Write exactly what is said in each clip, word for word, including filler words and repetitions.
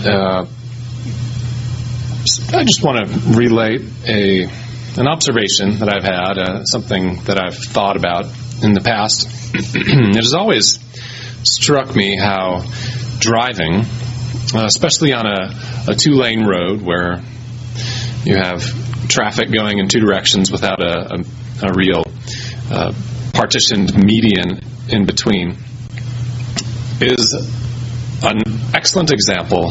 uh, I just want to relate a an observation that I've had, uh, something that I've thought about in the past. It has always struck me how driving, uh, especially on a, a two-lane road where you have traffic going in two directions without a, a, a real uh, partitioned median in between, is an excellent example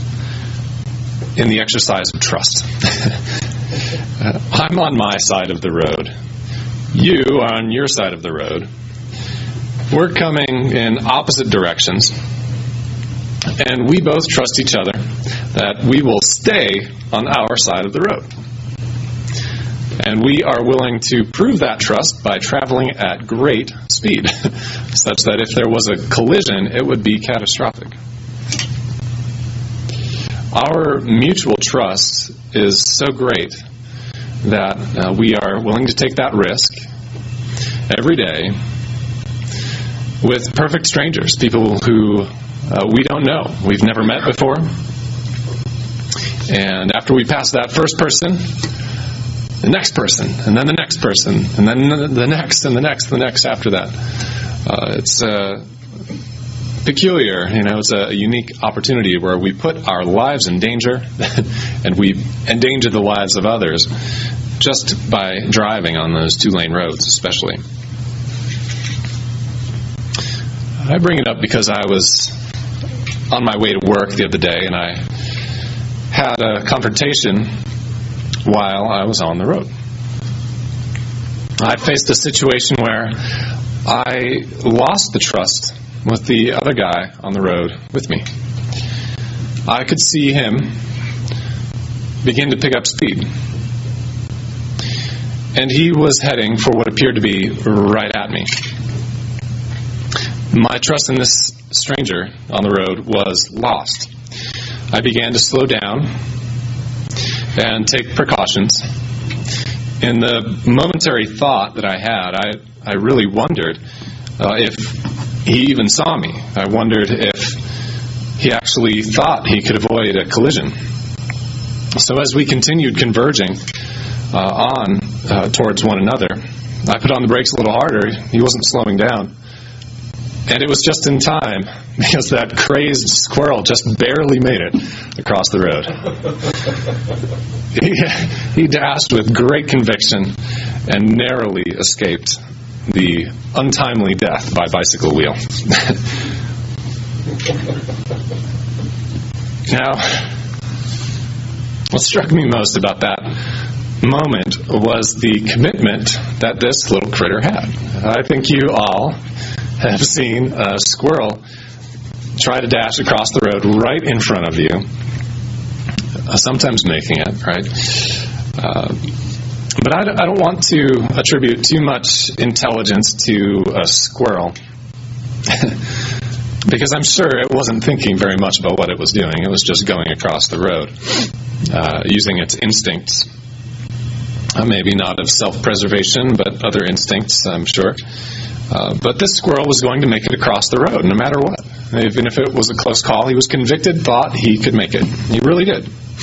in the exercise of trust. uh, I'm on my side of the road. You are on your side of the road. We're coming in opposite directions, and we both trust each other that we will stay on our side of the road. And we are willing to prove that trust by traveling at great speed, such that if there was a collision, it would be catastrophic. Our mutual trust is so great that uh, we are willing to take that risk every day with perfect strangers, people who uh, we don't know, we've never met before. And after we pass that first person, the next person, and then the next person, and then the next, and the next, and the next after that. Uh, it's uh, peculiar, you know, it's a unique opportunity where we put our lives in danger, and we endanger the lives of others just by driving on those two-lane roads, especially. I bring it up because I was on my way to work the other day, and I had a confrontation while I was on the road. I faced a situation where I lost the trust with the other guy on the road with me. I could see him begin to pick up speed. And he was heading for what appeared to be right at me. My trust in this stranger on the road was lost. I began to slow down and take precautions. In the momentary thought that I had, I, I really wondered uh, if he even saw me. I wondered if he actually thought he could avoid a collision. So as we continued converging uh, on uh, towards one another, I put on the brakes a little harder. He wasn't slowing down. And it was just in time, because that crazed squirrel just barely made it across the road. he, he dashed with great conviction and narrowly escaped the untimely death by bicycle wheel. Now, what struck me most about that moment was the commitment that this little critter had. I think you all have seen a squirrel try to dash across the road right in front of you, uh, sometimes making it, right? Uh, but I, I don't want to attribute too much intelligence to a squirrel, because I'm sure it wasn't thinking very much about what it was doing. It was just going across the road, uh, using its instincts. Uh, maybe not of self-preservation, but other instincts, I'm sure. Uh, but this squirrel was going to make it across the road, no matter what. Even if it was a close call, he was convicted, thought he could make it. He really did.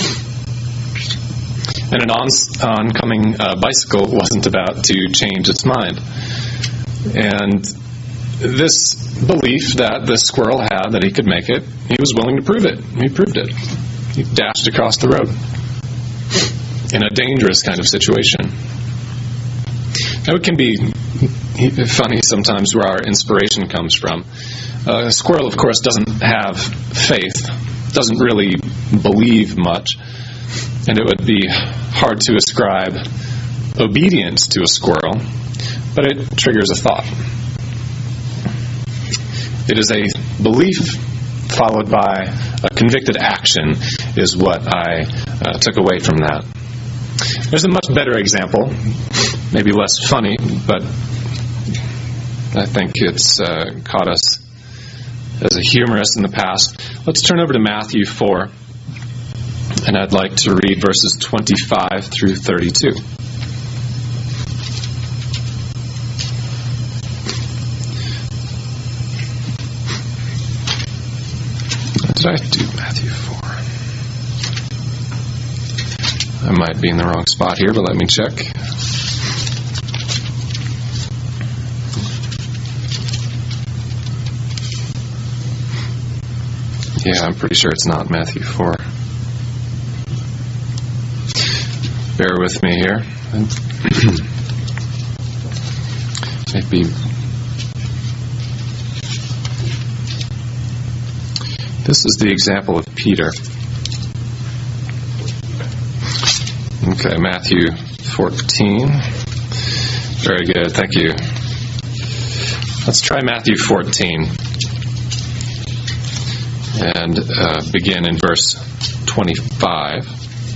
And an on, oncoming uh, bicycle wasn't about to change its mind. And this belief that this squirrel had that he could make it, he was willing to prove it. He proved it. He dashed across the road in a dangerous kind of situation. Now, it can be funny sometimes where our inspiration comes from. Uh, a squirrel, of course, doesn't have faith, doesn't really believe much, and it would be hard to ascribe obedience to a squirrel, but it triggers a thought. It is a belief followed by a convicted action is what I uh, took away from that. There's a much better example, maybe less funny, but I think it's uh, caught us as a humorist in the past. Let's turn over to Matthew four, and I'd like to read verses twenty-five through thirty-two. What did I do, Matthew four? I might be in the wrong spot here, but let me check. Yeah, I'm pretty sure it's not Matthew four. Bear with me here. Maybe this is the example of Peter. Okay, Matthew fourteen. Very good, thank you. Let's try Matthew fourteen and uh, begin in verse twenty-five.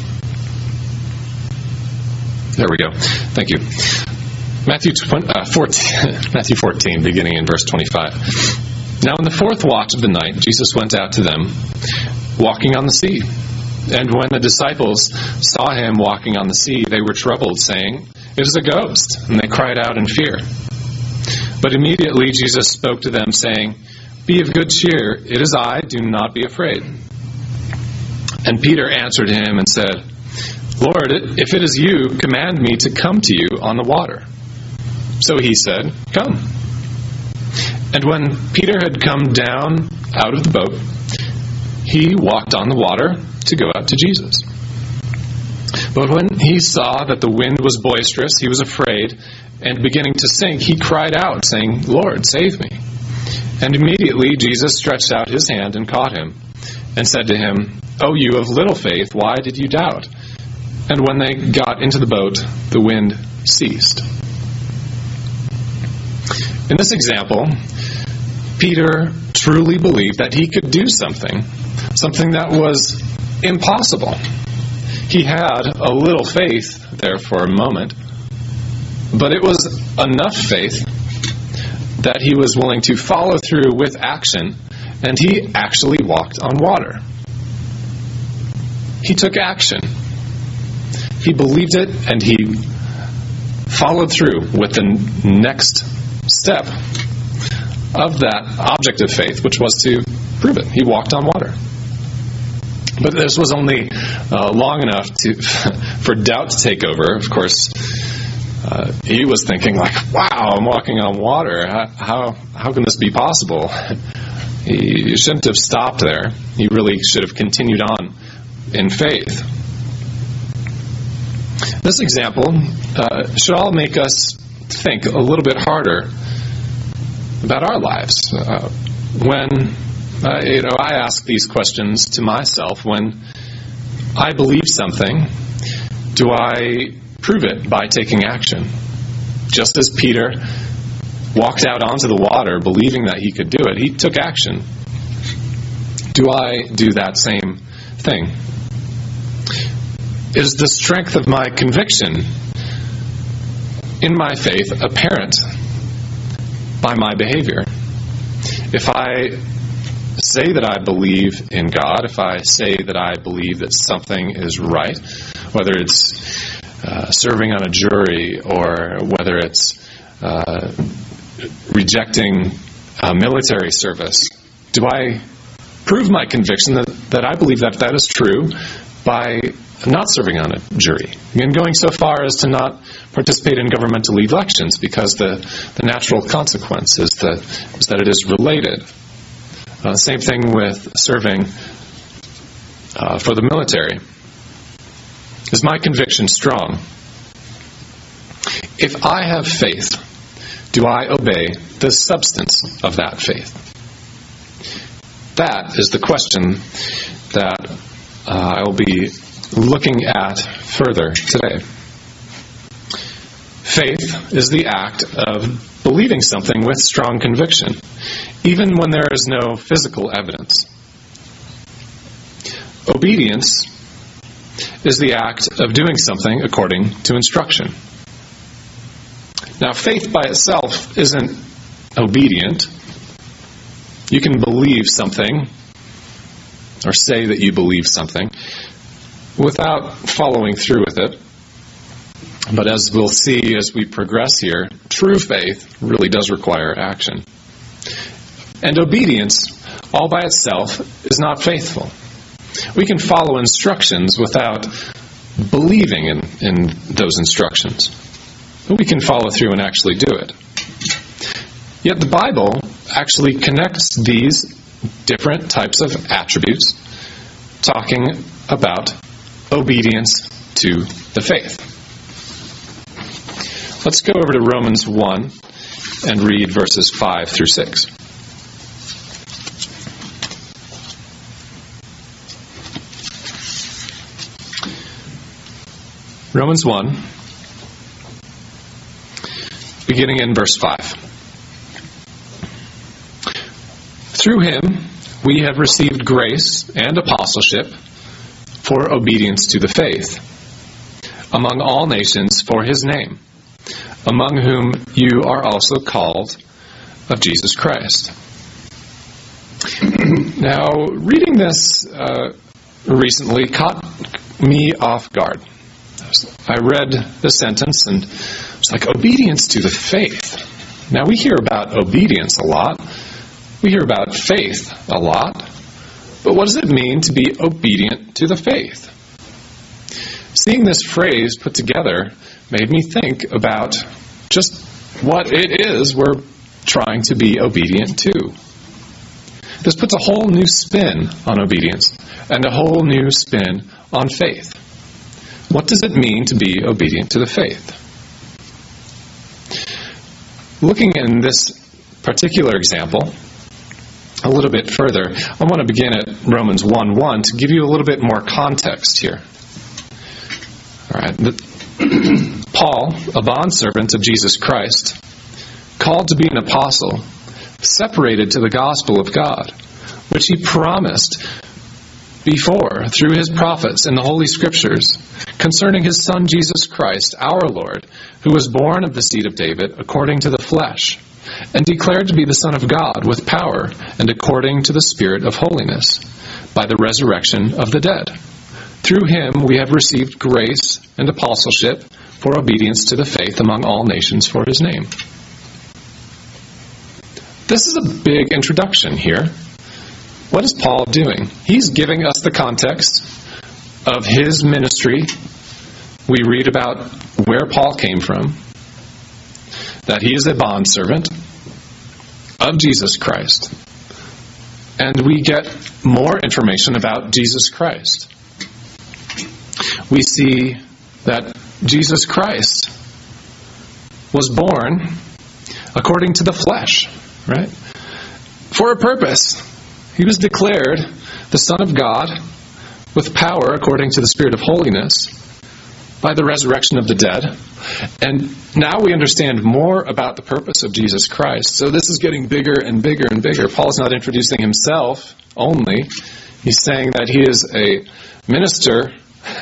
There we go. Thank you. Matthew fourteen, Matthew fourteen, beginning in verse twenty-five. Now in the fourth watch of the night, Jesus went out to them, walking on the sea. And when the disciples saw him walking on the sea, they were troubled, saying, "It is a ghost," and they cried out in fear. But immediately Jesus spoke to them, saying, "Be of good cheer, it is I, do not be afraid." And Peter answered him and said, "Lord, if it is you, command me to come to you on the water." So he said, "Come." And when Peter had come down out of the boat, he walked on the water to go out to Jesus. But when he saw that the wind was boisterous, he was afraid, and beginning to sink, he cried out, saying, "Lord, save me." And immediately Jesus stretched out his hand and caught him, and said to him, "O you of little faith, why did you doubt?" And when they got into the boat, the wind ceased. In this example, Peter truly believed that he could do something, something that was impossible. He had a little faith there for a moment, but it was enough faith that he was willing to follow through with action, and he actually walked on water. He took action. He believed it, and he followed through with the next step of that object of faith, which was to prove it. He walked on water. But this was only uh, long enough to for doubt to take over. Of course, uh, he was thinking like, "Wow, I'm walking on water. How how, how can this be possible?" He shouldn't have stopped there. He really should have continued on in faith. This example uh, should all make us think a little bit harder about our lives. Uh, when uh, you know, I ask these questions to myself. When I believe something, do I prove it by taking action? Just as Peter walked out onto the water believing that he could do it, he took action. Do I do that same thing? Is the strength of my conviction in my faith apparent by my behavior? If I say that I believe in God, if I say that I believe that something is right, whether it's uh, serving on a jury or whether it's uh, rejecting uh, military service, do I prove my conviction that, that I believe that that is true by not serving on a jury, and going so far as to not participate in governmental elections because the, the natural consequence is that, is that it is related. Uh, same thing with serving uh, for the military. Is my conviction strong? If I have faith, do I obey the substance of that faith? That is the question that uh, I will be looking at further today. Faith is the act of believing something with strong conviction, even when there is no physical evidence. Obedience is the act of doing something according to instruction. Now, faith by itself isn't obedient. You can believe something or say that you believe something without following through with it. But as we'll see as we progress here, true faith really does require action. And obedience, all by itself, is not faithful. We can follow instructions without believing in, in those instructions. But we can follow through and actually do it. Yet the Bible actually connects these different types of attributes, talking about obedience to the faith. Let's go over to Romans one and read verses five through six. Romans one, beginning in verse five. Through him we have received grace and apostleship for obedience to the faith, among all nations for his name, among whom you are also called of Jesus Christ. Now, reading this uh, recently caught me off guard. I read the sentence and it's like, obedience to the faith. Now, we hear about obedience a lot. We hear about faith a lot. But what does it mean to be obedient to the faith? Seeing this phrase put together made me think about just what it is we're trying to be obedient to. This puts a whole new spin on obedience and a whole new spin on faith. What does it mean to be obedient to the faith? Looking in this particular example a little bit further, I want to begin at Romans one one to give you a little bit more context here. All right. Paul, a bondservant of Jesus Christ, called to be an apostle, separated to the gospel of God, which he promised before through his prophets in the Holy Scriptures, concerning his Son Jesus Christ, our Lord, who was born of the seed of David according to the flesh, and declared to be the Son of God with power and according to the Spirit of holiness, by the resurrection of the dead. Through him we have received grace and apostleship for obedience to the faith among all nations for his name. This is a big introduction here. What is Paul doing? He's giving us the context of his ministry. We read about where Paul came from, that he is a bondservant of Jesus Christ. And we get more information about Jesus Christ. We see that Jesus Christ was born according to the flesh, right? For a purpose. He was declared the Son of God with power according to the Spirit of holiness by the resurrection of the dead. And now we understand more about the purpose of Jesus Christ. So this is getting bigger and bigger and bigger. Paul is not introducing himself only. He's saying that he is a minister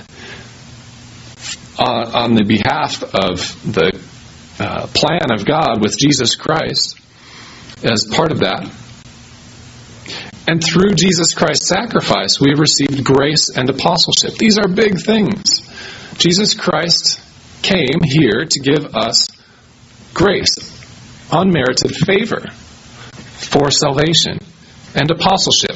uh, on the behalf of the uh, plan of God with Jesus Christ as part of that. And through Jesus Christ's sacrifice, we have received grace and apostleship. These are big things. Jesus Christ came here to give us grace, unmerited favor for salvation, and apostleship.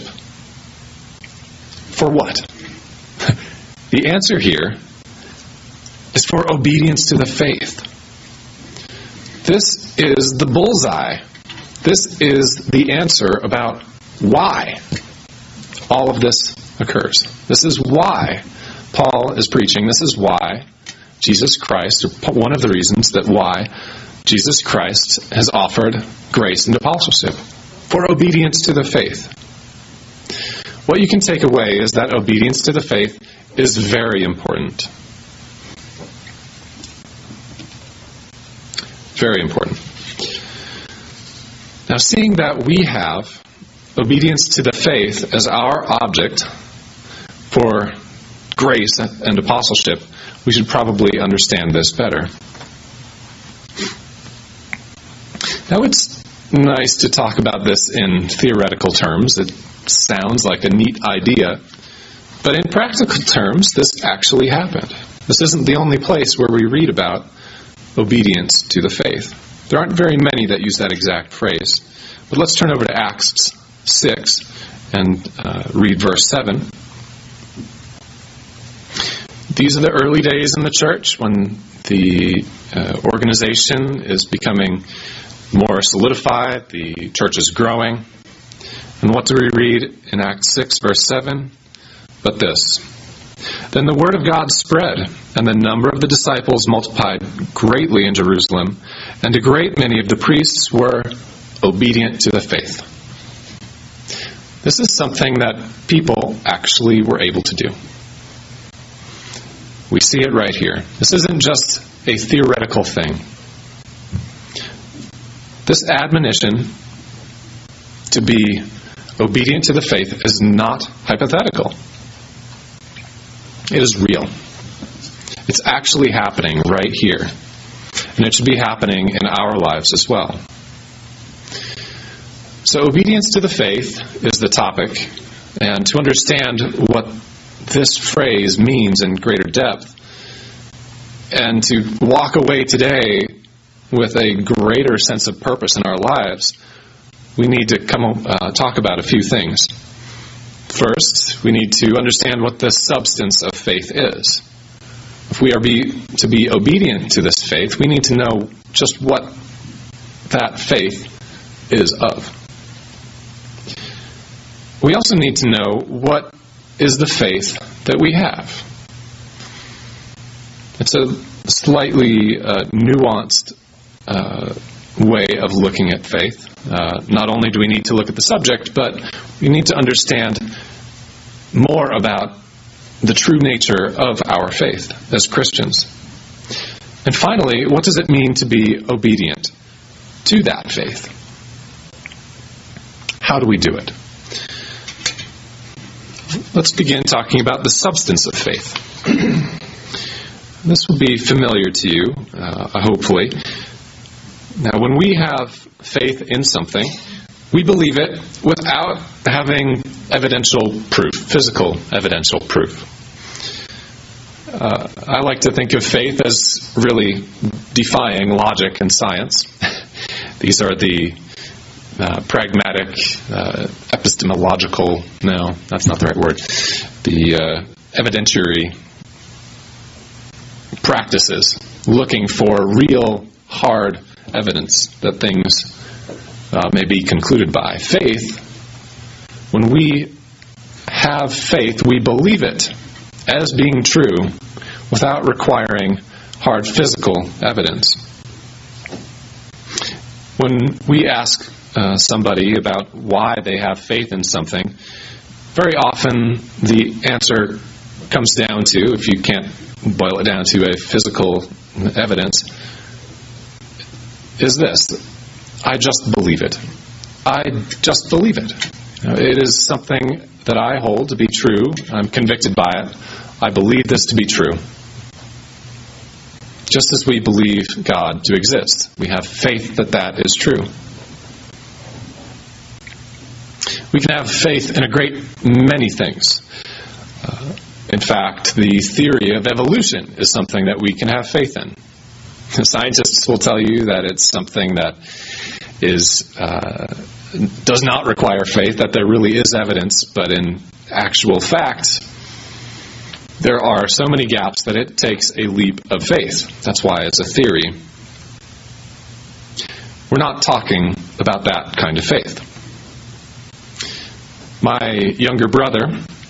For what? The answer here is for obedience to the faith. This is the bullseye. This is the answer about why all of this occurs. This is why Paul is preaching. This is why Jesus Christ, or one of the reasons that why Jesus Christ has offered grace and apostleship for obedience to the faith. What you can take away is that obedience to the faith is very important. Very important. Now, seeing that we have obedience to the faith as our object for grace and apostleship, we should probably understand this better. Now, it's nice to talk about this in theoretical terms. It sounds like a neat idea. But in practical terms, this actually happened. This isn't the only place where we read about obedience to the faith. There aren't very many that use that exact phrase. But let's turn over to Acts six and uh, read verse seven. these are the early days in the church when the uh, organization is becoming more solidified, the church is growing. And what do we read in Acts six, verse seven? But this: then the word of God spread, and the number of the disciples multiplied greatly in Jerusalem, and a great many of the priests were obedient to the faith. This is something that people actually were able to do. We see it right here. This isn't just a theoretical thing. This admonition to be obedient to the faith is not hypothetical. It is real. It's actually happening right here. And it should be happening in our lives as well. So obedience to the faith is the topic. And to understand what this phrase means in greater depth, and to walk away today with a greater sense of purpose in our lives, we need to come uh, talk about a few things. First, we need to understand what the substance of faith is. If we are be, to be obedient to this faith, we need to know just what that faith is of. We also need to know what is the faith that we have. It's a slightly uh, nuanced uh, way of looking at faith. Uh, not only do we need to look at the subject, but we need to understand more about the true nature of our faith as Christians. And finally, what does it mean to be obedient to that faith? How do we do it? Let's begin talking about the substance of faith. This will be familiar to you, uh, hopefully. Now, when we have faith in something, we believe it without having evidential proof, physical evidential proof. Uh, I like to think of faith as really defying logic and science. These are the uh, pragmatic, uh, epistemological, no, that's not the right word, the uh, evidentiary practices, looking for real, hard evidence that things uh, may be concluded by. Faith, when we have faith, we believe it as being true without requiring hard physical evidence. When we ask uh, somebody about why they have faith in something, very often the answer comes down to, if you can't boil it down to a physical evidence, is this: I just believe it. I just believe it. It is something that I hold to be true. I'm convicted by it. I believe this to be true. Just as we believe God to exist, we have faith that that is true. We can have faith in a great many things. Uh, in fact, the theory of evolution is something that we can have faith in. Scientists will tell you that it's something that is uh, does not require faith, that there really is evidence, but in actual fact, there are so many gaps that it takes a leap of faith. That's why it's a theory. We're not talking about that kind of faith. My younger brother,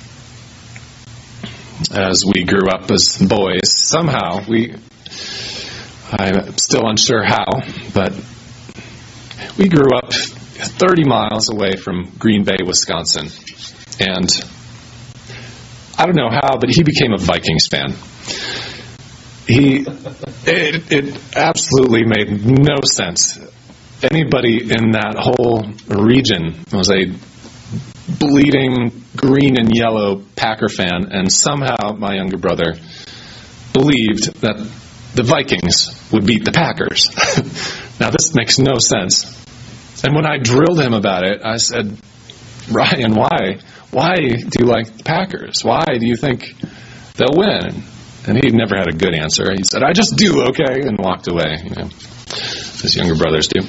as we grew up as boys, somehow we, I'm still unsure how, but we grew up thirty miles away from Green Bay, Wisconsin. And I don't know how, but he became a Vikings fan. He, it, it absolutely made no sense. Anybody in that whole region was a bleeding green and yellow Packer fan, and somehow my younger brother believed that the Vikings would beat the Packers. Now, this makes no sense. And when I drilled him about it, I said, Ryan, why? Why do you like the Packers? Why do you think they'll win? And he never had a good answer. He said, I just do, okay, and walked away, you know, as younger brothers do.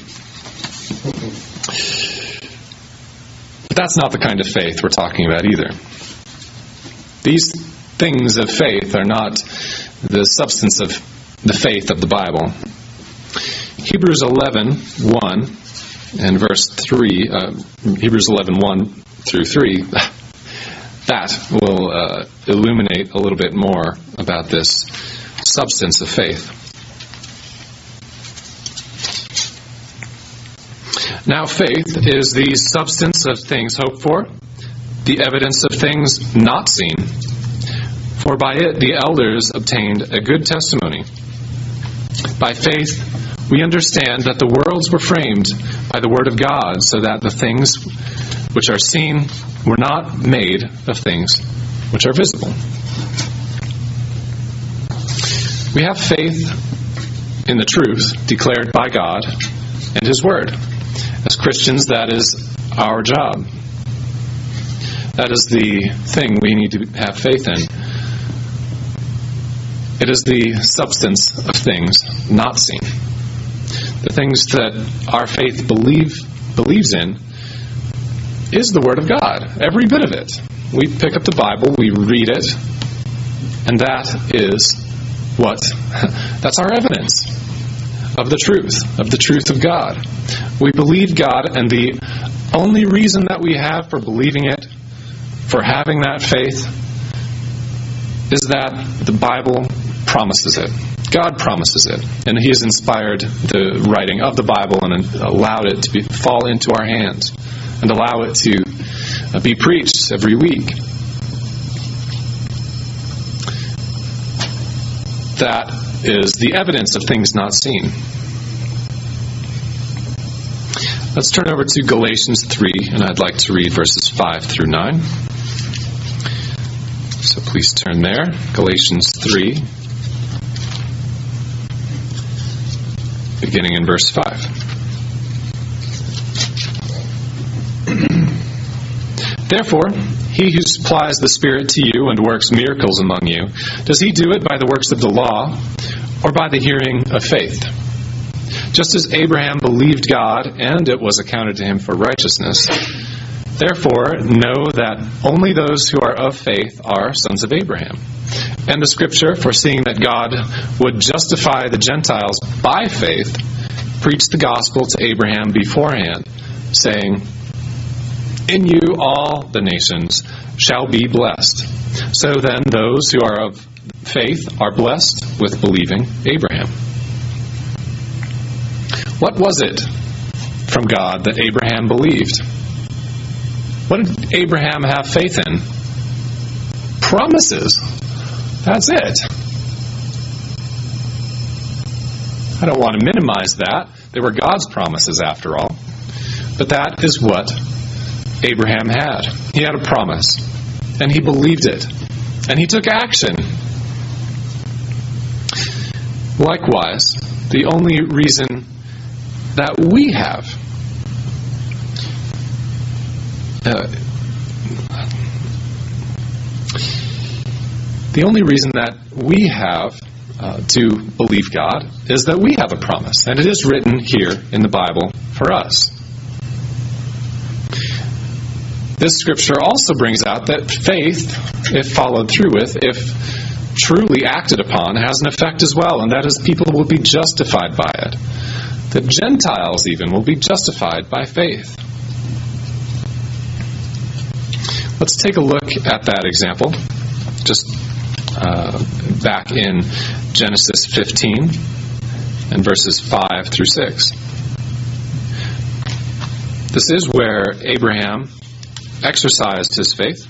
But that's not the kind of faith we're talking about either. These things of faith are not the substance of the faith of the Bible. Hebrews eleven one and verse three, uh, Hebrews eleven one through three, that will uh, illuminate a little bit more about this substance of faith. Now faith is the substance of things hoped for, the evidence of things not seen. For by it the elders obtained a good testimony. By faith we understand that the worlds were framed by the word of God, so that the things which are seen were not made of things which are visible. We have faith in the truth declared by God and His Word. As Christians, that is our job. That is the thing we need to have faith in. It is the substance of things not seen. The things that our faith believe believes in is the Word of God. Every bit of it. We pick up the Bible, we read it, and that is what? That's our evidence of the truth, of the truth of God. We believe God, and the only reason that we have for believing it, for having that faith, is that the Bible promises it. God promises it. And He has inspired the writing of the Bible and allowed it to be, fall into our hands and allow it to be preached every week. That is the evidence of things not seen. Let's turn over to Galatians three, and I'd like to read verses five through nine. So please turn there. Galatians three, beginning in verse five. Therefore, he who supplies the Spirit to you and works miracles among you, does he do it by the works of the law or by the hearing of faith? Just as Abraham believed God, and it was accounted to him for righteousness, therefore know that only those who are of faith are sons of Abraham. And the Scripture, foreseeing that God would justify the Gentiles by faith, preached the gospel to Abraham beforehand, saying, in you all the nations shall be blessed. So then those who are of faith are blessed with believing Abraham. What was it from God that Abraham believed? What did Abraham have faith in? Promises. That's it. I don't want to minimize that. They were God's promises after all. But that is what Abraham had. He had a promise, and he believed it, and he took action. Likewise, the only reason that we have uh, the only reason that we have uh, to believe God is that we have a promise, and it is written here in the Bible for us. This scripture also brings out that faith, if followed through with, if truly acted upon, has an effect as well, and that is people will be justified by it. The Gentiles even will be justified by faith. Let's take a look at that example. Just uh, back in Genesis fifteen and verses five through six. This is where Abraham exercised his faith.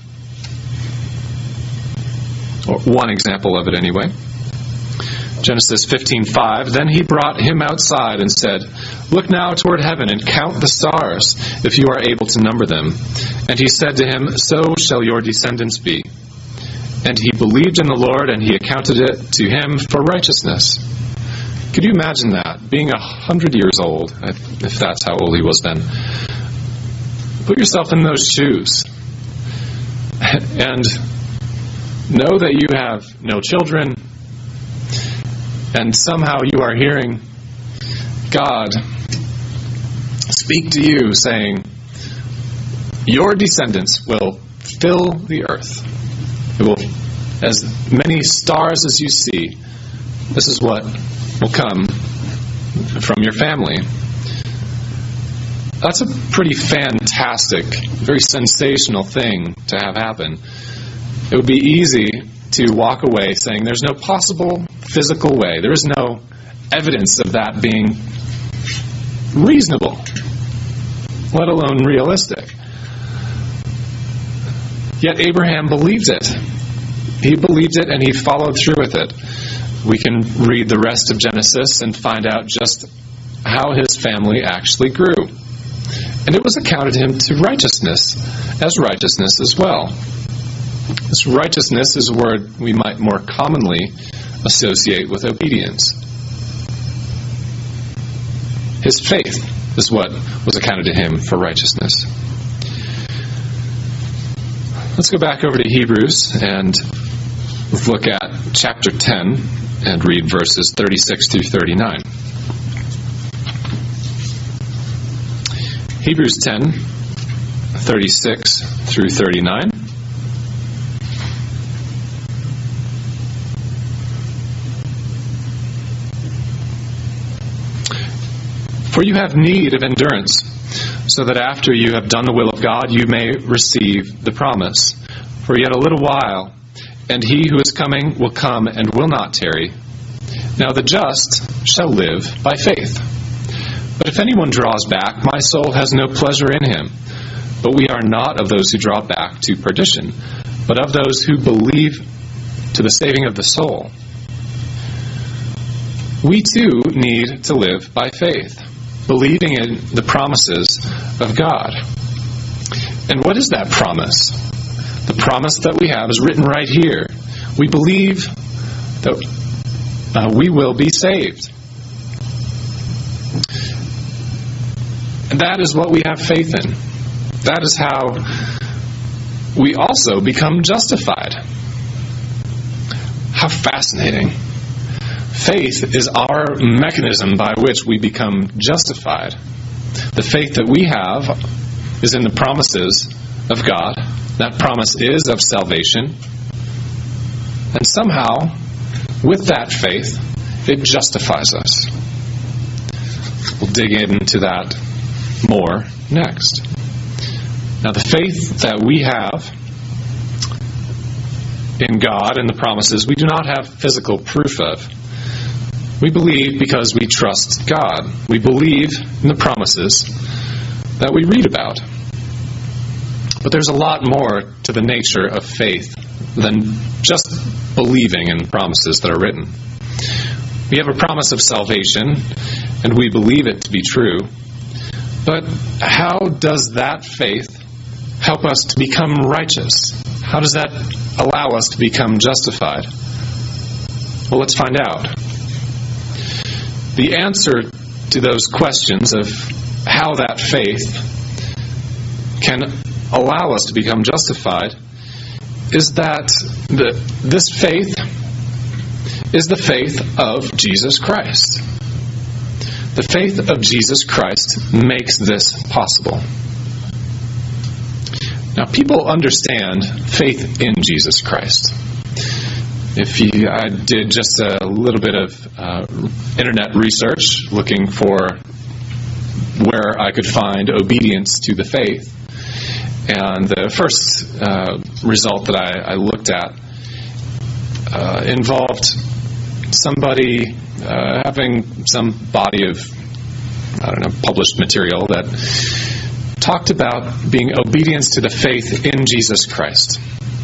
Or one example of it anyway. Genesis fifteen five. Then he brought him outside and said, look now toward heaven and count the stars, if you are able to number them. And he said to him, so shall your descendants be. And he believed in the Lord, and he accounted it to him for righteousness. Could you imagine that? Being a hundred years old, if that's how old he was then. Put yourself in those shoes. And know that you have no children, and somehow you are hearing God speak to you saying, your descendants will fill the earth. It will, as many stars as you see, this is what will come from your family. That's a pretty fantastic, very sensational thing to have happen. It would be easy to walk away saying there's no possible physical way. There is no evidence of that being reasonable, let alone realistic. Yet Abraham believed it. He believed it and he followed through with it. We can read the rest of Genesis and find out just how his family actually grew. And it was accounted to him to righteousness, as righteousness as well. This righteousness is a word we might more commonly associate with obedience. His faith is what was accounted to him for righteousness. Let's go back over to Hebrews and look at chapter ten and read verses thirty-six through thirty-nine. Hebrews ten, thirty-six through thirty-nine. For you have need of endurance, so that after you have done the will of God, you may receive the promise. For yet a little while, and he who is coming will come and will not tarry. Now the just shall live by faith. But if anyone draws back, my soul has no pleasure in him. But we are not of those who draw back to perdition, but of those who believe to the saving of the soul. We too need to live by faith, believing in the promises of God. And what is that promise? The promise that we have is written right here. We believe that uh, we will be saved. And that is what we have faith in. That is how we also become justified. How fascinating. Faith is our mechanism by which we become justified. The faith that we have is in the promises of God. That promise is of salvation. And somehow, with that faith, it justifies us. We'll dig into that more next. Now, the faith that we have in God and the promises, we do not have physical proof of. We believe because we trust God. We believe in the promises that we read about. But there's a lot more to the nature of faith than just believing in promises that are written. We have a promise of salvation, and we believe it to be true. But how does that faith help us to become righteous? How does that allow us to become justified? Well, let's find out. The answer to those questions of how that faith can allow us to become justified is that the, this faith is the faith of Jesus Christ. The faith of Jesus Christ makes this possible. Now, people understand faith in Jesus Christ. If you, I did just a little bit of uh, internet research looking for where I could find obedience to the faith. And the first uh, result that I, I looked at uh, involved somebody uh, having some body of, I don't know, published material that talked about being obedience to the faith in Jesus Christ.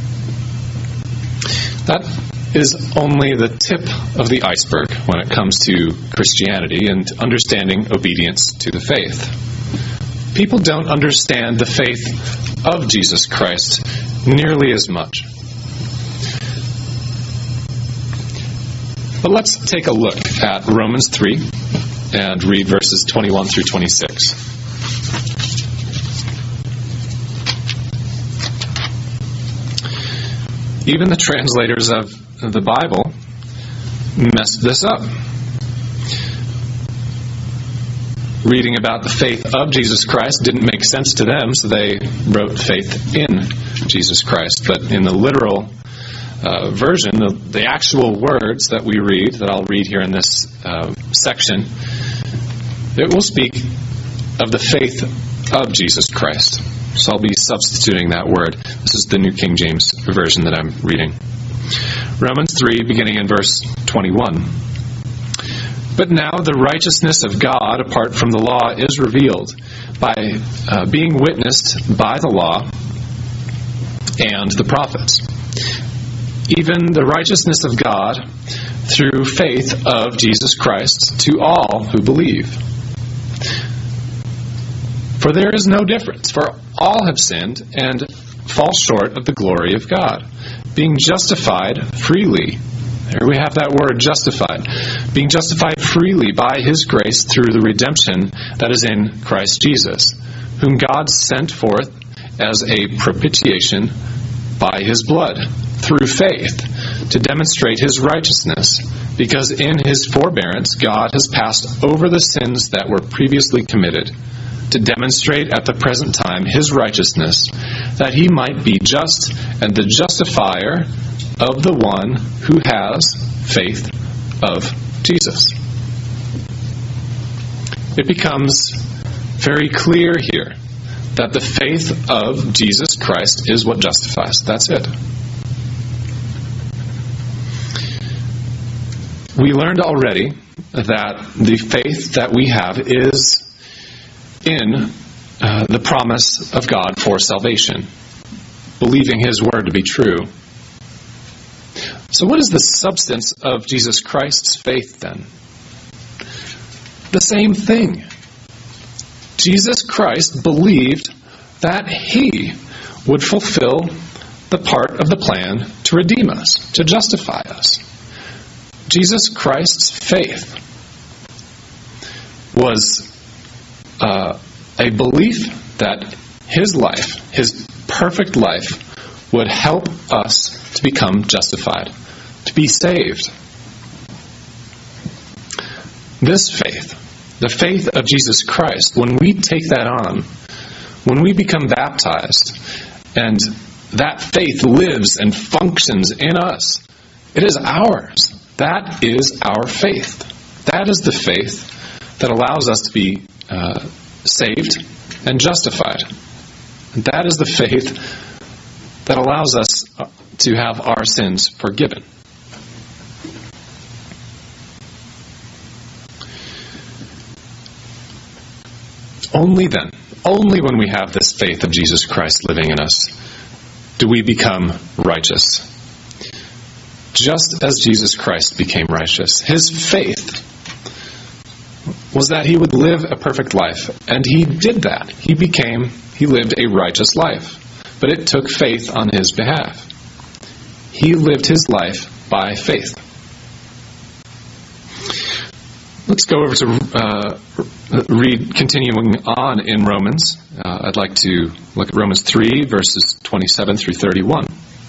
That is only the tip of the iceberg when it comes to Christianity and understanding obedience to the faith. People don't understand the faith of Jesus Christ nearly as much. But let's take a look at Romans three and read verses twenty-one through twenty-six. Even the translators of the Bible messed this up. Reading about the faith of Jesus Christ didn't make sense to them, so they wrote faith in Jesus Christ. But in the literal uh, version, the, the actual words that we read, that I'll read here in this uh, section, it will speak of the faith of Jesus Christ. So I'll be substituting that word. This is the New King James Version that I'm reading. Romans three, beginning in verse twenty-one. But now the righteousness of God apart from the law is revealed, by uh, being witnessed by the law and the prophets. Even the righteousness of God through faith of Jesus Christ to all who believe. For there is no difference, for all have sinned and fall short of the glory of God, being justified freely. There we have that word, justified. Being justified freely by His grace through the redemption that is in Christ Jesus, whom God sent forth as a propitiation by His blood, through faith, to demonstrate His righteousness, because in His forbearance God has passed over the sins that were previously committed, to demonstrate at the present time His righteousness, that He might be just and the justifier of the one who has faith of Jesus. It becomes very clear here that the faith of Jesus Christ is what justifies. That's it. We learned already that the faith that we have is in uh, the promise of God for salvation, believing His word to be true. So what is the substance of Jesus Christ's faith then? The same thing. Jesus Christ believed that He would fulfill the part of the plan to redeem us, to justify us. Jesus Christ's faith was uh, a belief that His life, His perfect life, would help us to become justified, to be saved. This faith, the faith of Jesus Christ, when we take that on, when we become baptized, and that faith lives and functions in us, it is ours. That is our faith. That is the faith that allows us to be uh, saved and justified. And that is the faith that allows us to have our sins forgiven. Only then, only when we have this faith of Jesus Christ living in us, do we become righteous. Just as Jesus Christ became righteous. His faith was that He would live a perfect life. And He did that. He became, He lived a righteous life. But it took faith on His behalf. He lived His life by faith. Let's go over to uh, read, continuing on in Romans. Uh, I'd like to look at Romans three, verses twenty-seven through thirty-one.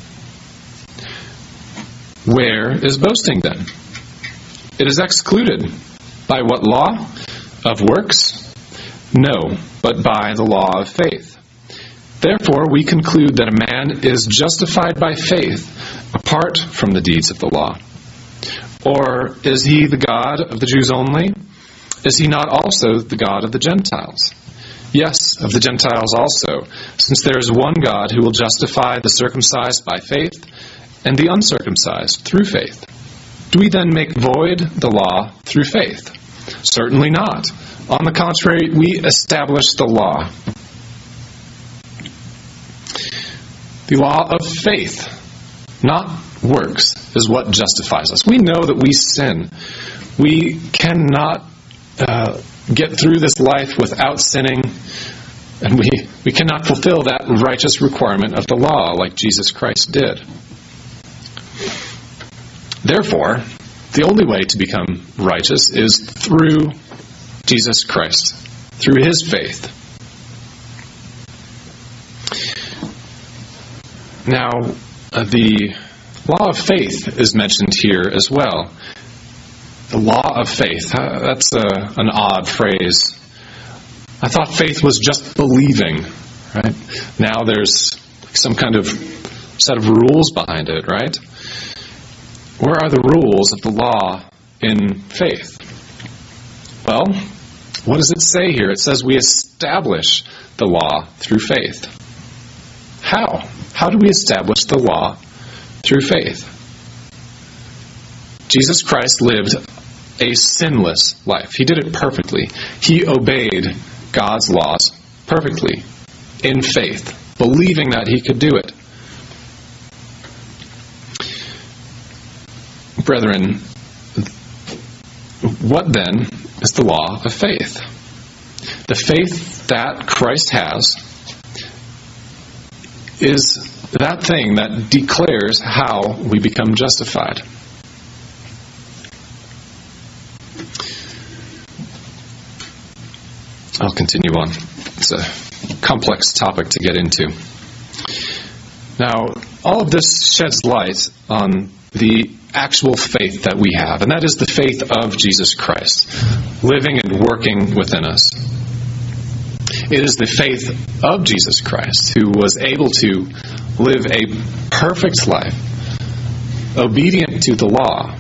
Where is boasting then? It is excluded. By what law? Of works? No, but by the law of faith. Therefore we conclude that a man is justified by faith apart from the deeds of the law. Or is He the God of the Jews only? Is He not also the God of the Gentiles? Yes, of the Gentiles also, since there is one God who will justify the circumcised by faith and the uncircumcised through faith. Do we then make void the law through faith? Certainly not. On the contrary, we establish the law. The law of faith, not works, is what justifies us. We know that we sin. We cannot uh, get through this life without sinning, and we, we cannot fulfill that righteous requirement of the law like Jesus Christ did. Therefore, the only way to become righteous is through Jesus Christ, through His faith. Now, uh, the law of faith is mentioned here as well. The law of faith, uh, that's a, an odd phrase. I thought faith was just believing, right? Now there's some kind of set of rules behind it, right? Where are the rules of the law in faith? Well, what does it say here? It says we establish the law through faith. How? How do we establish the law through faith? Jesus Christ lived a sinless life. He did it perfectly. He obeyed God's laws perfectly in faith, believing that he could do it. Brethren, what then is the law of faith? The faith that Christ has is that thing that declares how we become justified. I'll continue on. It's a complex topic to get into. Now, all of this sheds light on the actual faith that we have, and that is the faith of Jesus Christ, living and working within us. It is the faith of Jesus Christ who was able to live a perfect life, obedient to the law.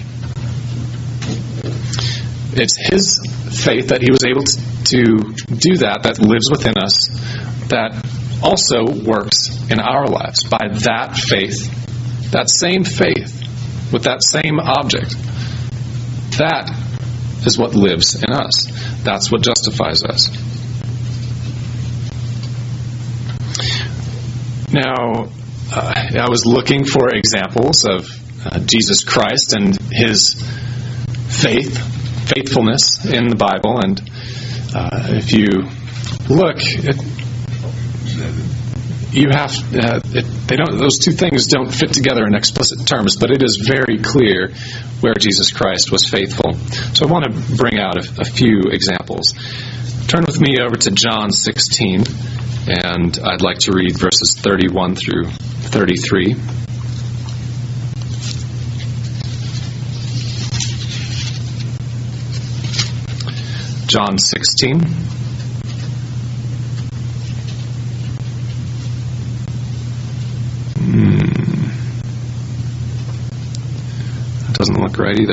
It's His faith that He was able to to do that, that lives within us, that also works in our lives. By that faith, that same faith, with that same object, that is what lives in us. That's what justifies us. Now, uh, I was looking for examples of uh, Jesus Christ and His faith, faithfulness in the Bible, and Uh, if you look, it, you have uh, it, they don't; those two things don't fit together in explicit terms. But it is very clear where Jesus Christ was faithful. So I want to bring out a, a few examples. Turn with me over to John sixteen, and I'd like to read verses thirty-one through thirty-three. John sixteen. Hmm. That doesn't look right either.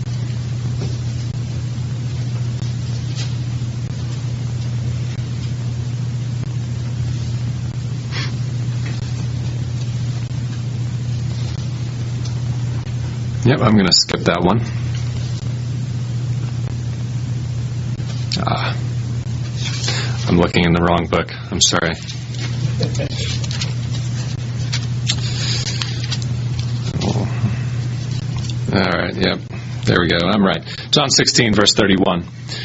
Yep, I'm going to skip that one. Ah, I'm looking in the wrong book. I'm sorry. Oh. All right, yep. There we go. I'm right. John sixteen, verse thirty-one.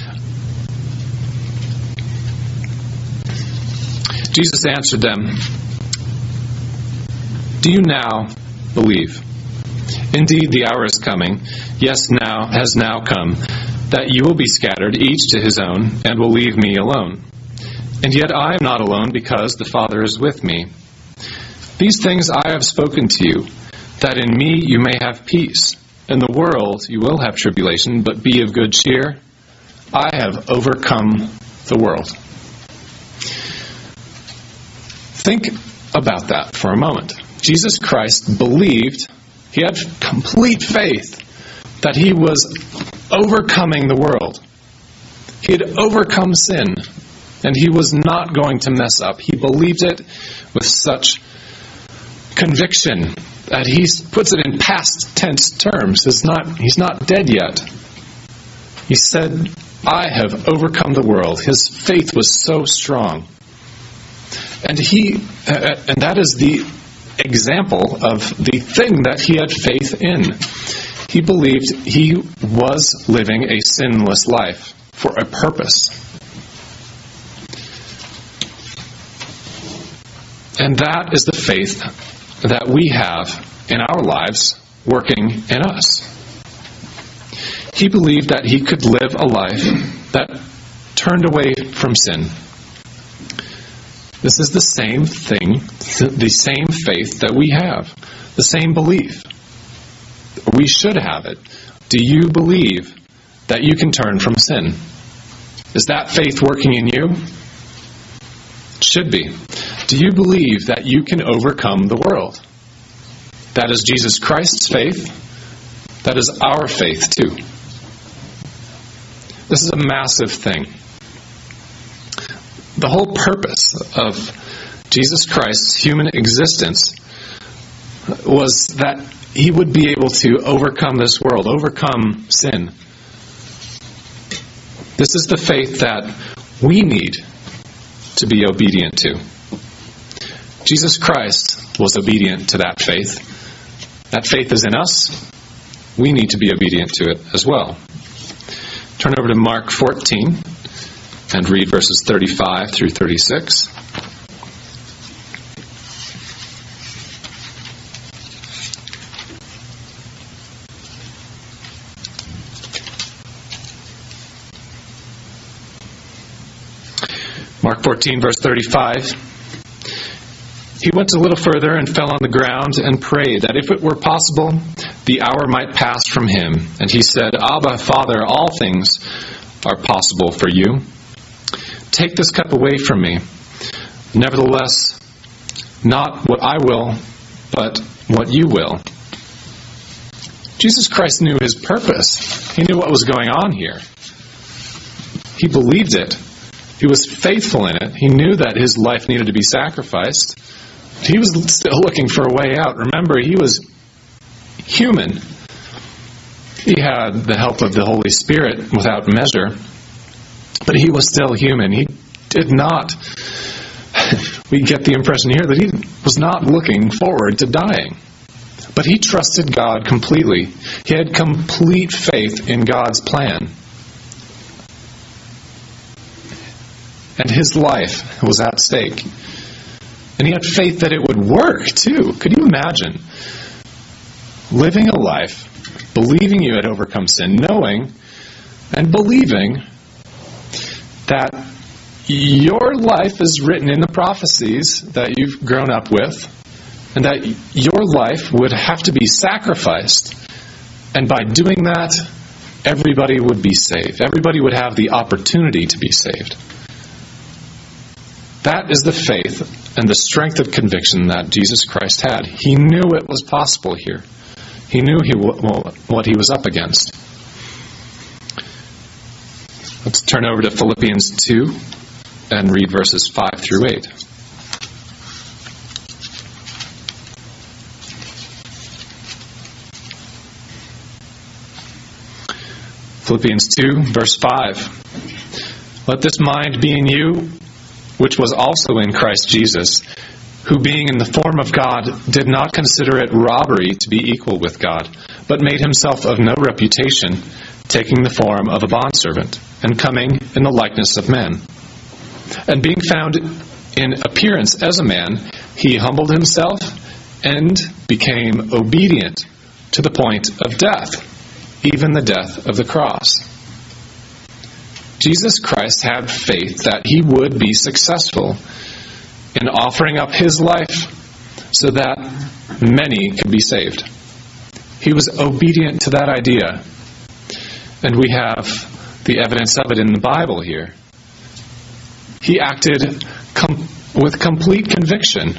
Jesus answered them, "Do you now believe? Indeed, the hour is coming. Yes, now has now come, that you will be scattered, each to his own, and will leave me alone. And yet I am not alone, because the Father is with me. These things I have spoken to you, that in me you may have peace. In the world you will have tribulation, but be of good cheer. I have overcome the world." Think about that for a moment. Jesus Christ believed, he had complete faith that he was overcoming the world. He had overcome sin, and he was not going to mess up. He believed it with such conviction that he puts it in past tense terms. It's not, he's not dead yet. He said, "I have overcome the world." His faith was so strong. And he, uh, and that is the example of the thing that he had faith in. He believed he was living a sinless life for a purpose. And that is the faith that we have in our lives working in us. He believed that he could live a life that turned away from sin. This is the same thing, the same faith that we have, the same belief. We should have it. Do you believe that you can turn from sin? Is that faith working in you? It should be. Do you believe that you can overcome the world? That is Jesus Christ's faith. That is our faith too. This is a massive thing. The whole purpose of Jesus Christ's human existence was that he would be able to overcome this world, overcome sin. This is the faith that we need to be obedient to. Jesus Christ was obedient to that faith. That faith is in us. We need to be obedient to it as well. Turn over to Mark fourteen and read verses thirty-five through thirty-six. Mark fourteen, verse thirty-five. He went a little further and fell on the ground and prayed that if it were possible, the hour might pass from him. And he said, Abba, Father, all things are possible for you. Take this cup away from me. Nevertheless, not what I will, but what you will. Jesus Christ knew his purpose. He knew what was going on here. He believed it. He was faithful in it. He knew that his life needed to be sacrificed. He was still looking for a way out. Remember, he was human. He had the help of the Holy Spirit without measure. But he was still human. He did not, we get the impression here that he was not looking forward to dying. But he trusted God completely. He had complete faith in God's plan. And his life was at stake. And he had faith that it would work, too. Could you imagine living a life, believing you had overcome sin, knowing and believing that your life is written in the prophecies that you've grown up with, and that your life would have to be sacrificed. And by doing that, everybody would be saved. Everybody would have the opportunity to be saved. That is the faith and the strength of conviction that Jesus Christ had. He knew it was possible here. He knew he what he was up against. Let's turn over to Philippians two and read verses five through eight. Philippians two, verse five. Let this mind be in you, which was also in Christ Jesus, who being in the form of God did not consider it robbery to be equal with God, but made himself of no reputation, taking the form of a bondservant, and coming in the likeness of men. And being found in appearance as a man, he humbled himself and became obedient to the point of death, even the death of the cross. Jesus Christ had faith that he would be successful in offering up his life so that many could be saved. He was obedient to that idea. And we have the evidence of it in the Bible here. He acted com- with complete conviction.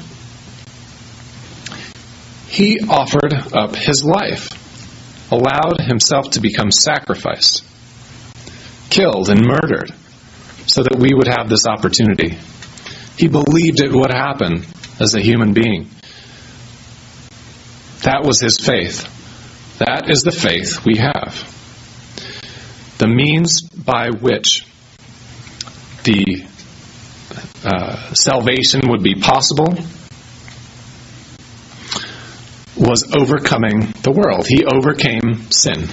He offered up his life, allowed himself to become sacrificed, killed and murdered, so that we would have this opportunity. He believed it would happen as a human being. That was his faith. That is the faith we have. The means by which the uh, salvation would be possible was overcoming the world. He overcame sin.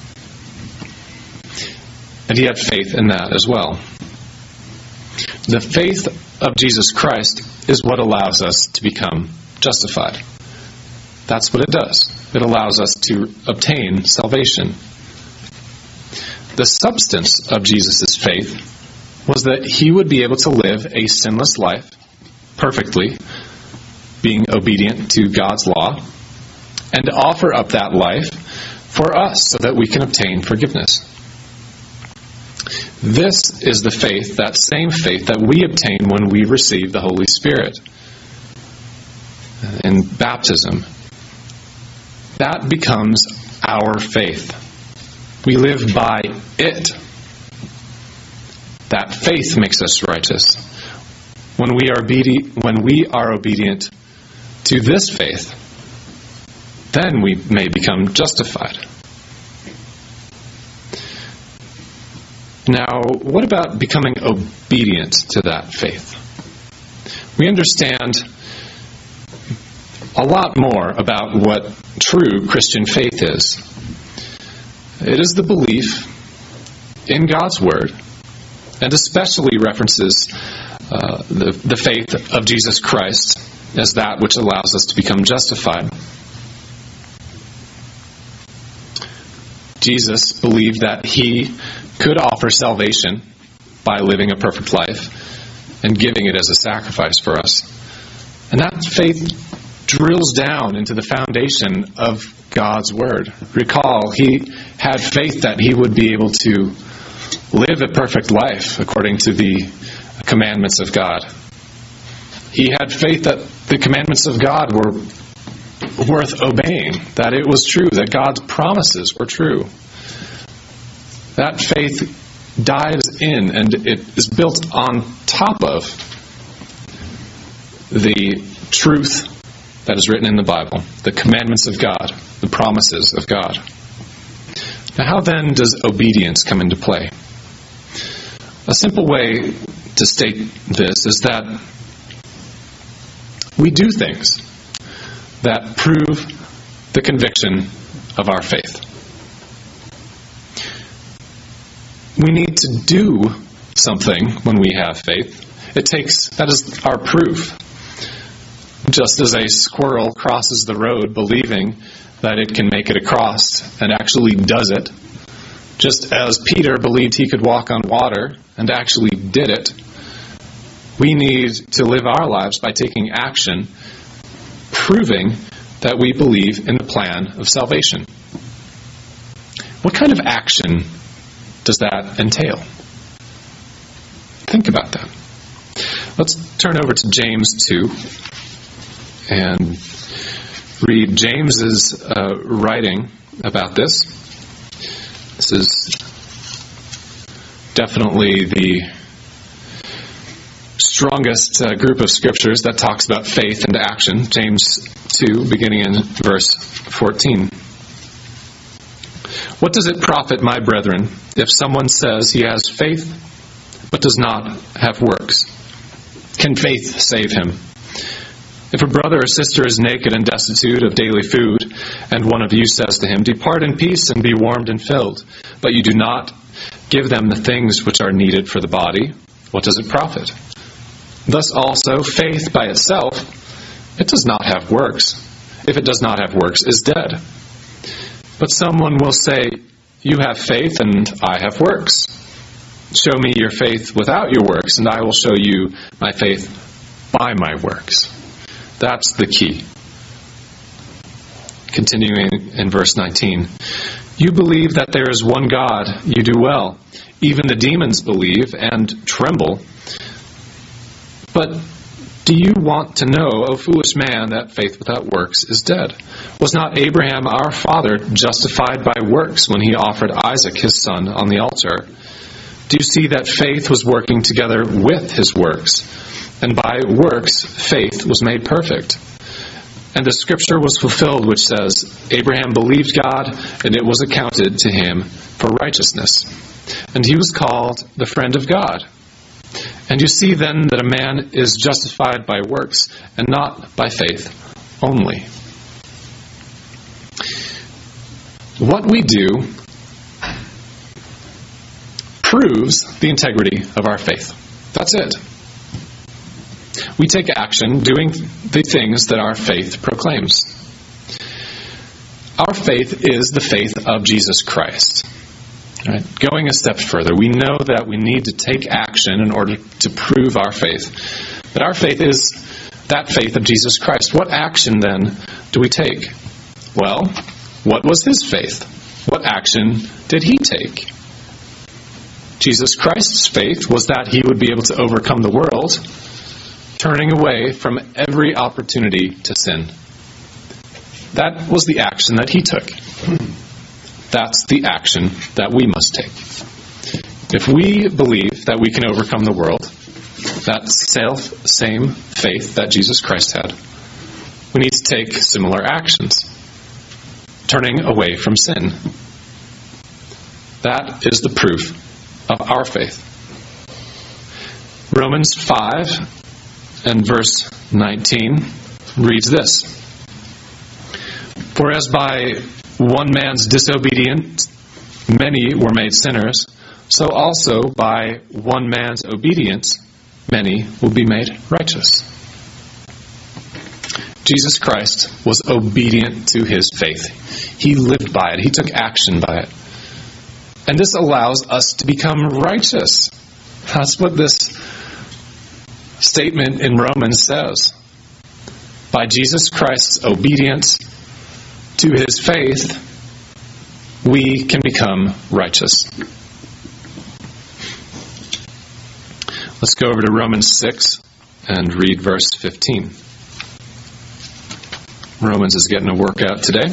And he had faith in that as well. The faith of Jesus Christ is what allows us to become justified. That's what it does. It allows us to obtain salvation. The substance of Jesus' faith was that he would be able to live a sinless life perfectly, being obedient to God's law, and offer up that life for us so that we can obtain forgiveness. This is the faith, that same faith that we obtain when we receive the Holy Spirit in baptism. that becomes our faith. We live by it. That faith makes us righteous. When we are obedient, when we are obedient to this faith, then we may become justified. Now, what about becoming obedient to that faith? We understand a lot more about what true Christian faith is. It is the belief in God's Word, and especially references uh, the, the faith of Jesus Christ as that which allows us to become justified. Jesus believed that he could offer salvation by living a perfect life and giving it as a sacrifice for us. And that faith drills down into the foundation of God's Word. Recall, he had faith that he would be able to live a perfect life according to the commandments of God. He had faith that the commandments of God were worth obeying, that it was true, that God's promises were true. That faith dives in and it is built on top of the truth that is written in the Bible, the commandments of God, the promises of God. Now, how then does obedience come into play? A simple way to state this is that we do things that prove the conviction of our faith. We need to do something when we have faith. It takes, that is our proof. Just as a squirrel crosses the road believing that it can make it across and actually does it, just as Peter believed he could walk on water and actually did it, we need to live our lives by taking action, proving that we believe in the plan of salvation. What kind of action does that entail? Think about that. Let's turn over to James two and read James's uh, writing about this. This is definitely the strongest uh, group of scriptures that talks about faith and action. James two, beginning in verse fourteen. What does it profit, my brethren, if someone says he has faith but does not have works? Can faith save him? If a brother or sister is naked and destitute of daily food, and one of you says to him, "Depart in peace and be warmed and filled," but you do not give them the things which are needed for the body, what does it profit? Thus also, faith by itself, it does not have works. If it does not have works, is dead. But someone will say, "You have faith and I have works. Show me your faith without your works, and I will show you my faith by my works." That's the key. Continuing in verse nineteen. You believe that there is one God. You do well. Even the demons believe and tremble. But do you want to know, O foolish man, that faith without works is dead? Was not Abraham our father justified by works when he offered Isaac his son on the altar? Do you see that faith was working together with his works? And by works, faith was made perfect. And the scripture was fulfilled which says, Abraham believed God, and it was accounted to him for righteousness. And he was called the friend of God. And you see then that a man is justified by works, and not by faith only. What we do proves the integrity of our faith. That's it. We take action doing the things that our faith proclaims. Our faith is the faith of Jesus Christ. Right? Going a step further, we know that we need to take action in order to prove our faith. But our faith is that faith of Jesus Christ. What action then do we take? Well, what was his faith? What action did he take? Jesus Christ's faith was that he would be able to overcome the world, turning away from every opportunity to sin. That was the action that he took. That's the action that we must take. If we believe that we can overcome the world, that self same faith that Jesus Christ had, we need to take similar actions. Turning away from sin. That is the proof of our faith. Romans five and verse nineteen reads this. For as by one man's disobedience many were made sinners, so also by one man's obedience many will be made righteous. Jesus Christ was obedient to his faith. He lived by it. He took action by it. And this allows us to become righteous. That's what this statement in Romans says. By Jesus Christ's obedience to his faith, we can become righteous. Let's go over to Romans six and read verse fifteen. Romans is getting a workout today.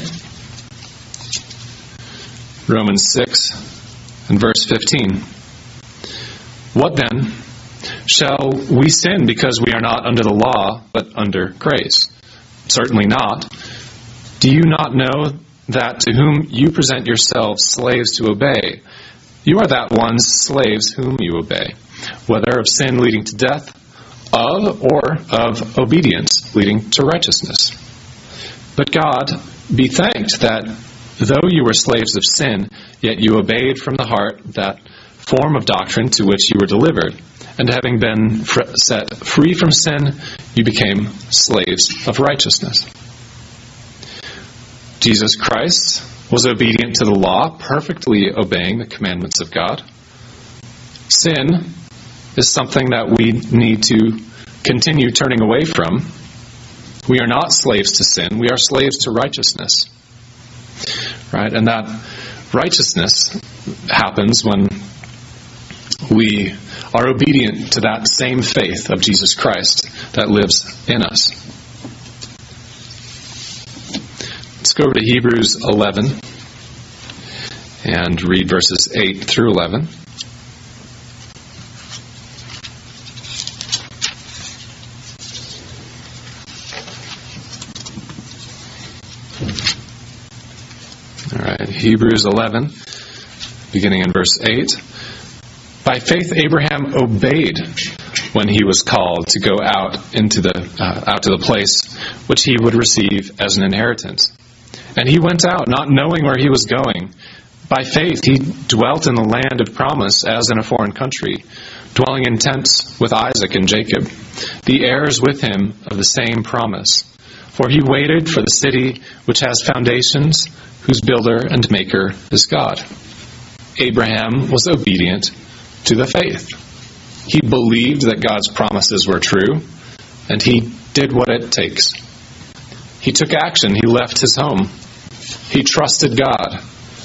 Romans six and verse fifteen. What then? Shall we sin because we are not under the law, but under grace? Certainly not. Do you not know that to whom you present yourselves slaves to obey, you are that one's slaves whom you obey, whether of sin leading to death, of or of obedience leading to righteousness? But God be thanked that though you were slaves of sin, yet you obeyed from the heart that form of doctrine to which you were delivered, and having been fr- set free from sin, you became slaves of righteousness. Jesus Christ was obedient to the law, perfectly obeying the commandments of God. Sin is something that we need to continue turning away from. We are not slaves to sin. We are slaves to righteousness. Right? And that righteousness happens when we are obedient to that same faith of Jesus Christ that lives in us. Let's go over to Hebrews eleven and read verses eight through eleven. All right, Hebrews eleven, beginning in verse eight. By faith, Abraham obeyed when he was called to go out into the uh, out to the place which he would receive as an inheritance. And he went out, not knowing where he was going. By faith, he dwelt in the land of promise as in a foreign country, dwelling in tents with Isaac and Jacob, the heirs with him of the same promise. For he waited for the city which has foundations, whose builder and maker is God. Abraham was obedient to the faith. He believed that God's promises were true, and he did what it takes. He took action. He left his home. He trusted God.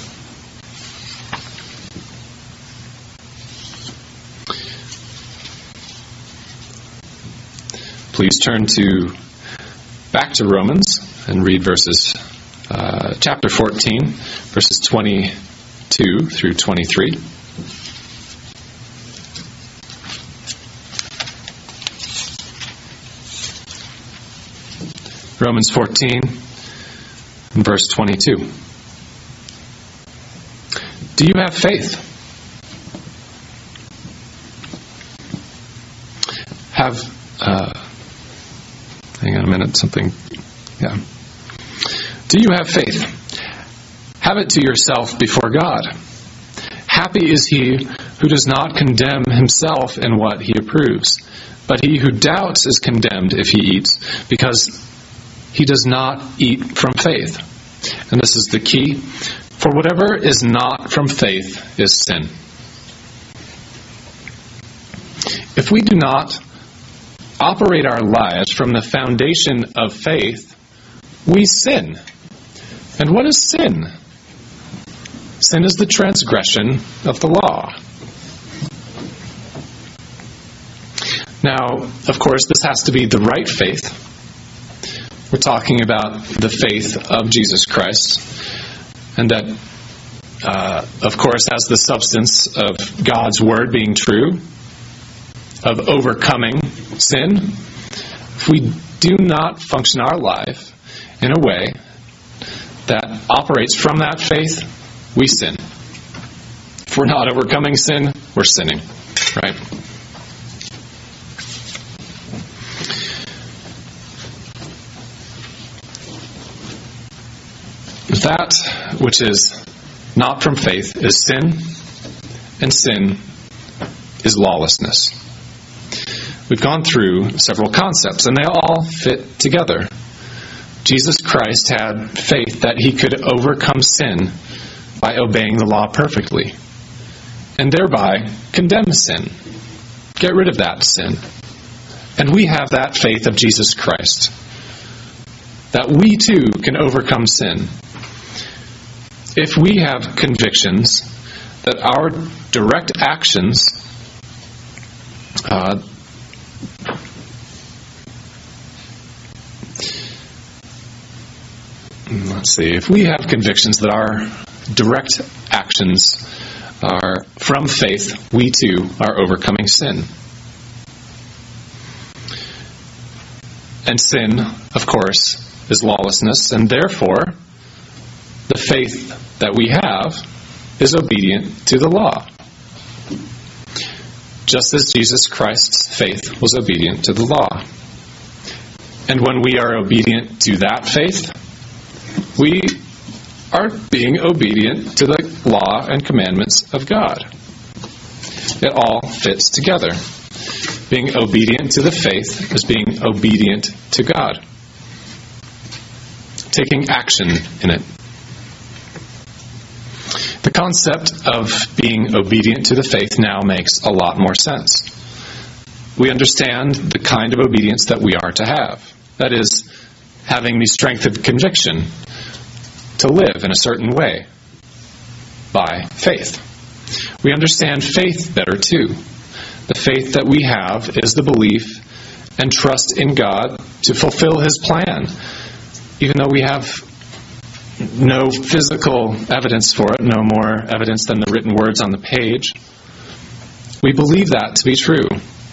Please turn to back to Romans and read verses uh, chapter fourteen, verses twenty-two through twenty-three. Romans fourteen, verse twenty-two. Do you have faith? Have, uh, hang on a minute, something, yeah. Do you have faith? Have it to yourself before God. Happy is he who does not condemn himself in what he approves, but he who doubts is condemned if he eats, because he does not eat from faith. And this is the key. For whatever is not from faith is sin. If we do not operate our lives from the foundation of faith, we sin. And what is sin? Sin is the transgression of the law. Now, of course, this has to be the right faith. We're talking about the faith of Jesus Christ, and that, uh, of course, has the substance of God's Word being true, of overcoming sin. If we do not function our life in a way that operates from that faith, we sin. If we're not overcoming sin, we're sinning, right? That which is not from faith is sin, and sin is lawlessness. We've gone through several concepts, and they all fit together. Jesus Christ had faith that he could overcome sin by obeying the law perfectly, and thereby condemn sin, get rid of that sin. And we have that faith of Jesus Christ, that we too can overcome sin. If we have convictions that our direct actions uh, let's see, if we have convictions that our direct actions are from faith, we too are overcoming sin. And sin, of course, is lawlessness, and therefore the faith that we have is obedient to the law. Just as Jesus Christ's faith was obedient to the law. And when we are obedient to that faith, we are being obedient to the law and commandments of God. It all fits together. Being obedient to the faith is being obedient to God. Taking action in it. The concept of being obedient to the faith now makes a lot more sense. We understand the kind of obedience that we are to have. That is, having the strength of conviction to live in a certain way by faith. We understand faith better too. The faith that we have is the belief and trust in God to fulfill His plan, even though we have no physical evidence for it, no more evidence than the written words on the page. We believe that to be true.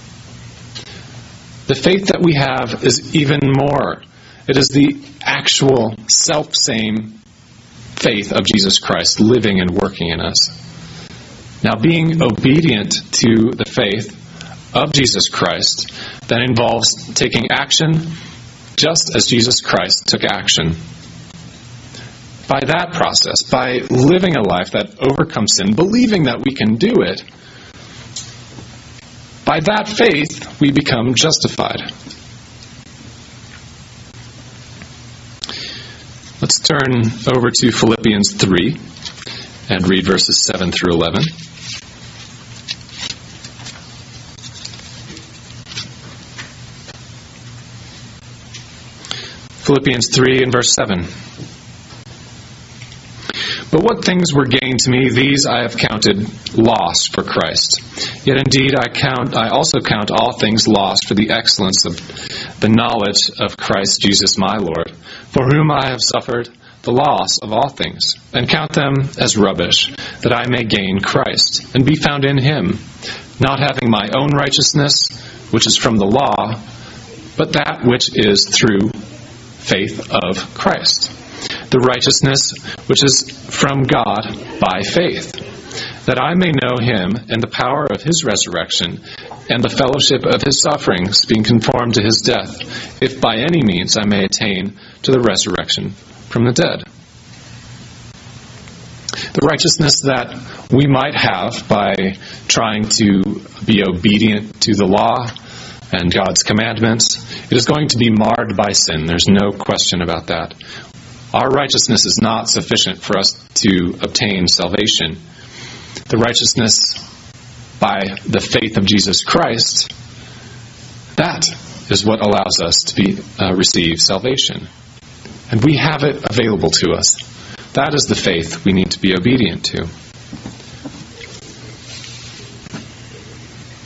The faith that we have is even more. It is the actual self-same faith of Jesus Christ living and working in us. Now, being obedient to the faith of Jesus Christ then involves taking action just as Jesus Christ took action. By that process, by living a life that overcomes sin, believing that we can do it, by that faith, we become justified. Let's turn over to Philippians three and read verses seven through eleven. Philippians three and verse seven. But what things were gained to me, these I have counted loss for Christ. Yet indeed I count, I also count all things lost for the excellence of the knowledge of Christ Jesus my Lord, for whom I have suffered the loss of all things, and count them as rubbish, that I may gain Christ, and be found in Him, not having my own righteousness, which is from the law, but that which is through faith of Christ. The righteousness which is from God by faith, that I may know Him and the power of His resurrection and the fellowship of His sufferings, being conformed to His death, if by any means I may attain to the resurrection from the dead. The righteousness that we might have by trying to be obedient to the law and God's commandments, it is going to be marred by sin. There's no question about that. Our righteousness is not sufficient for us to obtain salvation. The righteousness by the faith of Jesus Christ, that is what allows us to be uh, receive salvation. And we have it available to us. That is the faith we need to be obedient to.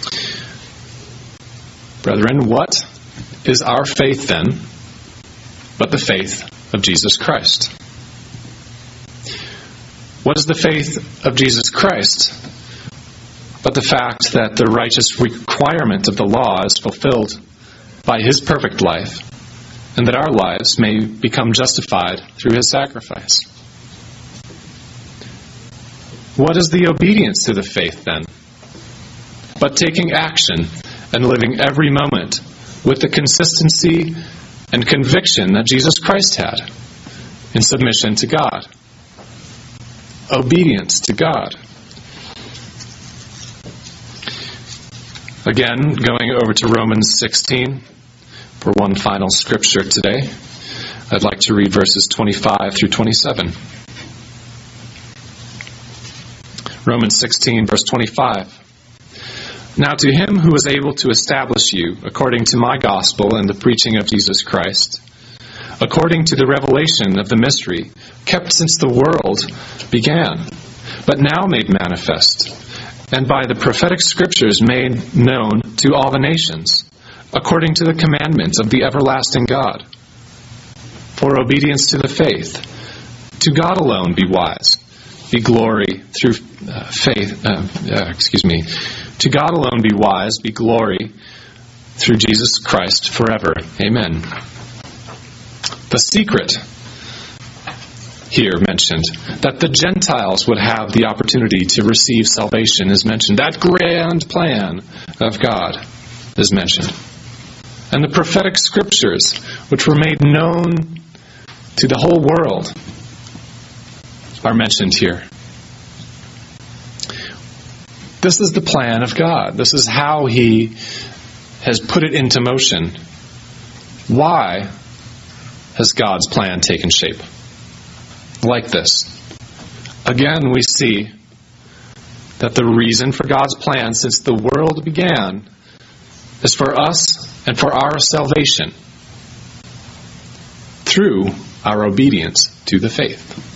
Brethren, what is our faith then? but the faith of Jesus Christ. What is the faith of Jesus Christ but the fact that the righteous requirement of the law is fulfilled by his perfect life, and that our lives may become justified through his sacrifice? What is the obedience to the faith then, but taking action and living every moment with the consistency and conviction that Jesus Christ had in submission to God? Obedience to God. Again, going over to Romans sixteen for one final scripture today. I'd like to read verses twenty-five through twenty-seven. Romans sixteen, verse twenty-five. Now to him who is able to establish you according to my gospel and the preaching of Jesus Christ, according to the revelation of the mystery, kept since the world began, but now made manifest, and by the prophetic scriptures made known to all the nations, according to the commandments of the everlasting God, for obedience to the faith. To God alone be wise, be glory through uh, faith, uh, uh, excuse me, to God alone be wise, be glory through Jesus Christ forever. Amen. The secret here mentioned, that the Gentiles would have the opportunity to receive salvation, is mentioned. That grand plan of God is mentioned. And the prophetic scriptures, which were made known to the whole world, are mentioned here. This is the plan of God. This is how He has put it into motion. Why has God's plan taken shape? Like this. Again, we see that the reason for God's plan since the world began is for us and for our salvation through our obedience to the faith.